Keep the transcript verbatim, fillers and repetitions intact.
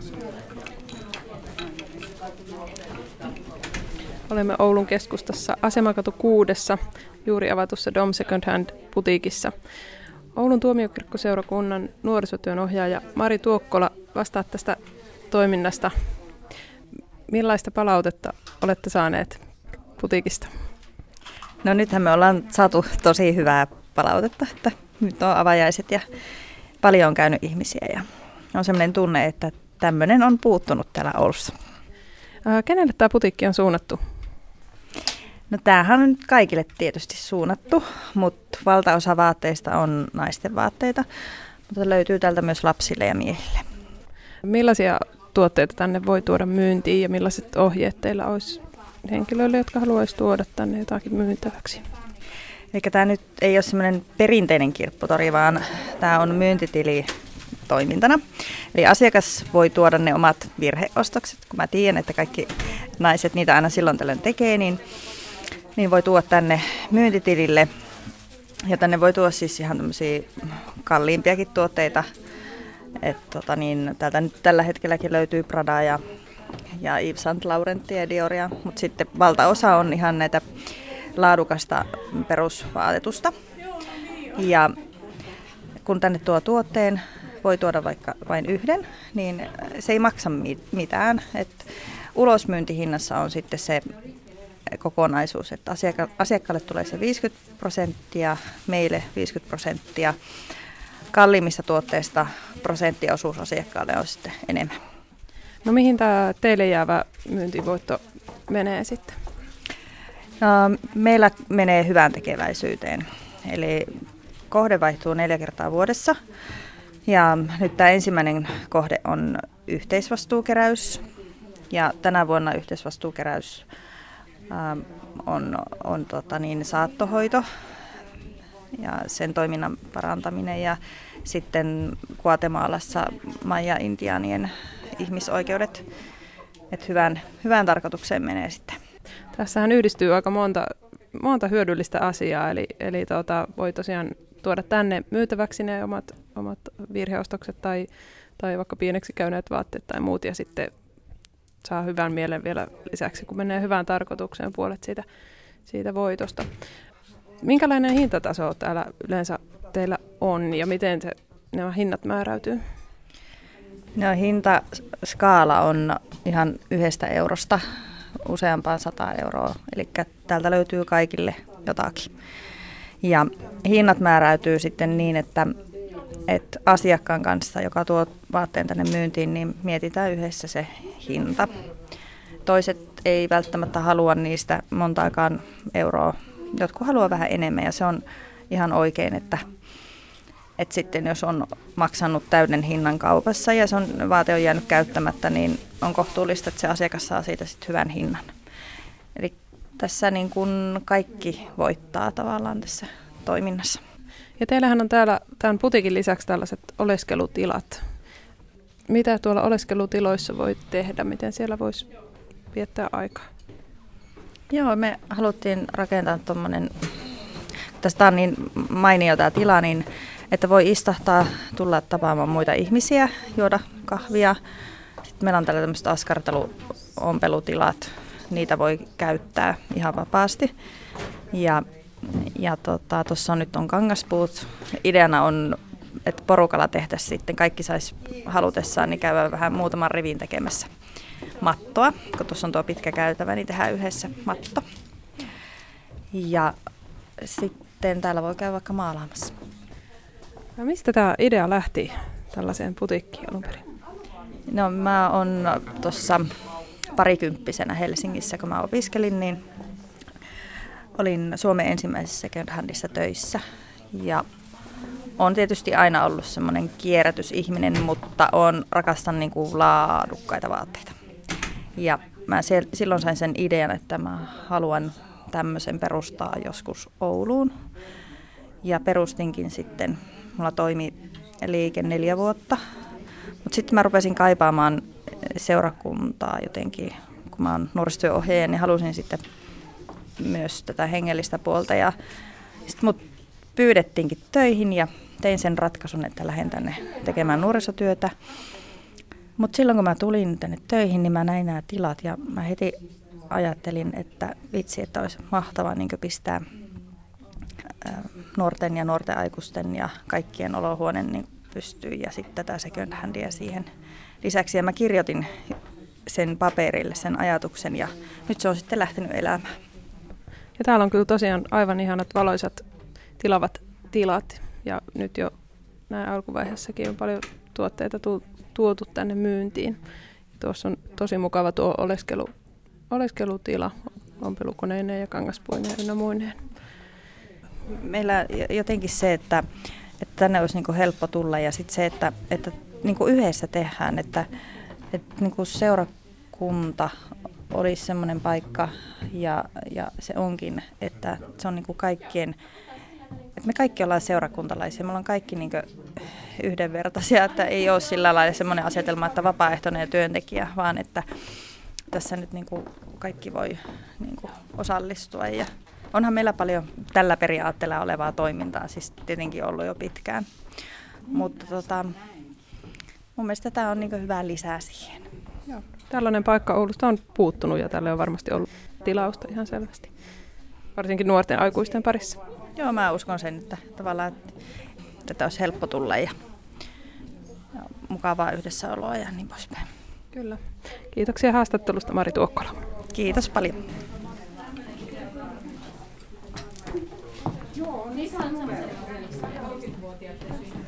Olemme Oulun keskustassa Asemakatu kuudessa, juuri avatussa Dom Second Hand -putiikissa. Oulun tuomiokirkkoseurakunnan nuorisotyön ohjaaja Mari Tuokkola vastaa tästä toiminnasta. Millaista palautetta olette saaneet putiikista? No nythän me ollaan saatu tosi hyvää palautetta, että nyt on avajaiset ja paljon on käynyt ihmisiä ja on sellainen tunne, että tämmöinen on puuttunut täällä Oulussa. Ää, kenelle tämä putiikki on suunnattu? No tämähän on nyt kaikille tietysti suunnattu, mutta valtaosa vaatteista on naisten vaatteita, mutta löytyy täältä myös lapsille ja miehille. Millaisia tuotteita tänne voi tuoda myyntiin ja millaiset ohjeet teillä olisi henkilöille, jotka haluaisi tuoda tänne jotakin myytäväksi? Eli tämä nyt ei ole semmoinen perinteinen kirpputori, vaan tämä on myyntitili toimintana. Eli asiakas voi tuoda ne omat virheostokset, kun mä tiedän, että kaikki naiset niitä aina silloin tällöin tekee, niin, niin voi tuoda tänne myyntitilille. Ja tänne voi tuoda siis ihan tämmöisiä kalliimpiakin tuotteita. Et tota niin, täältä nyt tällä hetkelläkin löytyy Pradaa ja, ja Yves Saint Laurentia ja Dioria, mutta sitten valtaosa on ihan näitä laadukasta perusvaatetusta. Ja kun tänne tuo tuotteen, voi tuoda vaikka vain yhden, niin se ei maksa mitään. Et ulosmyyntihinnassa on sitten se kokonaisuus, että asiakka- asiakkaalle tulee se viisikymmentä prosenttia, meille viisikymmentä prosenttia. Kalliimmista tuotteista prosenttiosuus asiakkaalle on sitten enemmän. No mihin tämä teille jäävä myyntivoitto menee sitten? No, meillä menee hyvään tekeväisyyteen. Eli kohde vaihtuu neljä kertaa vuodessa. Ja nyt tämä ensimmäinen kohde on yhteisvastuukeräys. Ja tänä vuonna yhteisvastuukeräys ää, on, on tota niin, saattohoito ja sen toiminnan parantaminen. Ja sitten Guatemalassa Maya-intiaanien ihmisoikeudet. Että hyvään, hyvään tarkoitukseen menee sitten. Tässähän yhdistyy aika monta, monta hyödyllistä asiaa, eli, eli tuota, voi tosiaan tuoda tänne myytäväksi ne omat, omat virheostokset tai, tai vaikka pieneksi käyneet vaatteet tai muut, ja sitten saa hyvän mielen vielä lisäksi, kun menee hyvään tarkoitukseen puolet siitä, siitä voitosta. Minkälainen hintataso täällä yleensä teillä on, ja miten se, nämä hinnat määräytyy? No, hintaskaala on ihan yhdestä eurosta useampaan sata euroa, eli täältä löytyy kaikille jotakin. Ja hinnat määräytyy sitten niin, että, että asiakkaan kanssa, joka tuo vaatteen tänne myyntiin, niin mietitään yhdessä se hinta. Toiset ei välttämättä halua niistä montaakaan euroa, jotkut haluaa vähän enemmän, ja se on ihan oikein, että, että sitten jos on maksanut täyden hinnan kaupassa ja se on, vaate on jäänyt käyttämättä, niin on kohtuullista, että se asiakas saa siitä sitten hyvän hinnan. Eli tässä niin kuin kaikki voittaa tavallaan tässä toiminnassa. Ja teillähän on täällä tämän putiikin lisäksi tällaiset oleskelutilat. Mitä tuolla oleskelutiloissa voi tehdä? Miten siellä voisi viettää aikaa? Joo, me haluttiin rakentaa tuommoinen, tästä on niin mainio tämä tila, niin että voi istahtaa, tulla tapaamaan muita ihmisiä, juoda kahvia. Sitten meillä on täällä tämmöiset askartelu-ompelutilat, niitä voi käyttää ihan vapaasti. Ja, ja tuossa tota, on nyt on kangaspuut. Ideana on, että porukalla tehtäisiin sitten, kaikki saisi halutessaan, niin käydä vähän muutaman rivin tekemässä mattoa. Kun tuossa on tuo pitkä käytävä, niin tehdään yhdessä matto. Ja sitten täällä voi käydä vaikka maalaamassa. No mistä tämä idea lähti tällaiseen putiikkiin alun perin? No mä oon tuossa parikymppisenä Helsingissä, kun mä opiskelin, niin olin Suomen ensimmäisessä second handissa töissä. Ja on tietysti aina ollut semmoinen kierrätysihminen, mutta on, rakastan niin kuin laadukkaita vaatteita. Ja mä siellä, silloin sain sen idean, että mä haluan tämmöisen perustaa joskus Ouluun. Ja perustinkin sitten, mulla toimi liike neljä vuotta. Mutta sitten mä rupesin kaipaamaan seurakuntaa jotenkin, kun mä oon nuorisotyöohjaaja, niin halusin sitten myös tätä hengellistä puolta. Ja sitten mut pyydettiinkin töihin ja tein sen ratkaisun, että lähden tänne tekemään nuorisotyötä. Mutta silloin kun mä tulin tänne töihin, niin mä näin nämä tilat ja mä heti ajattelin, että vitsi, että olisi mahtavaa niin pistää nuorten ja nuorten aikuisten ja kaikkien olohuoneen niin pystyyn ja sitten tätä second handia siihen lisäksi. Ja mä kirjoitin sen paperille, sen ajatuksen ja nyt se on sitten lähtenyt elämään. Ja täällä on kyllä tosiaan aivan ihanat valoisat tilavat tilat ja nyt jo näin alkuvaiheessakin on paljon tuotteita tuotu tänne myyntiin. Ja tuossa on tosi mukava tuo oleskelu, oleskelutila ompelukoneineen ja kangaspuineen ynnä muineen. Meillä jotenkin se, että, että tänne olisi niin kuin helppo tulla ja sitten se, että, että niin kuin yhdessä tehdään, että, että niin kuin seurakunta olisi semmoinen paikka ja, ja se onkin, että se on niin kuin kaikkien, että me kaikki ollaan seurakuntalaisia, me ollaan kaikki niin kuin yhdenvertaisia, että ei ole sillä lailla semmoinen asetelma, että vapaaehtoinen ja työntekijä, vaan että tässä nyt niin kuin kaikki voi niin kuin osallistua ja onhan meillä paljon tällä periaatteella olevaa toimintaa, siis tietenkin ollut jo pitkään, mutta tota, mun mielestä tämä on niin kuin hyvä lisää siihen. Joo. Tällainen paikka Oulusta on puuttunut ja tälle on varmasti ollut tilausta ihan selvästi, varsinkin nuorten aikuisten parissa. Joo, mä uskon sen, että tavallaan tätä olisi helppo tulla ja, ja mukavaa yhdessäoloa ja niin poispäin. Kyllä. Kiitoksia haastattelusta, Mari Tuokkola. Kiitos paljon. Joo, niissä on semmoisia kolmekymmentävuotiaat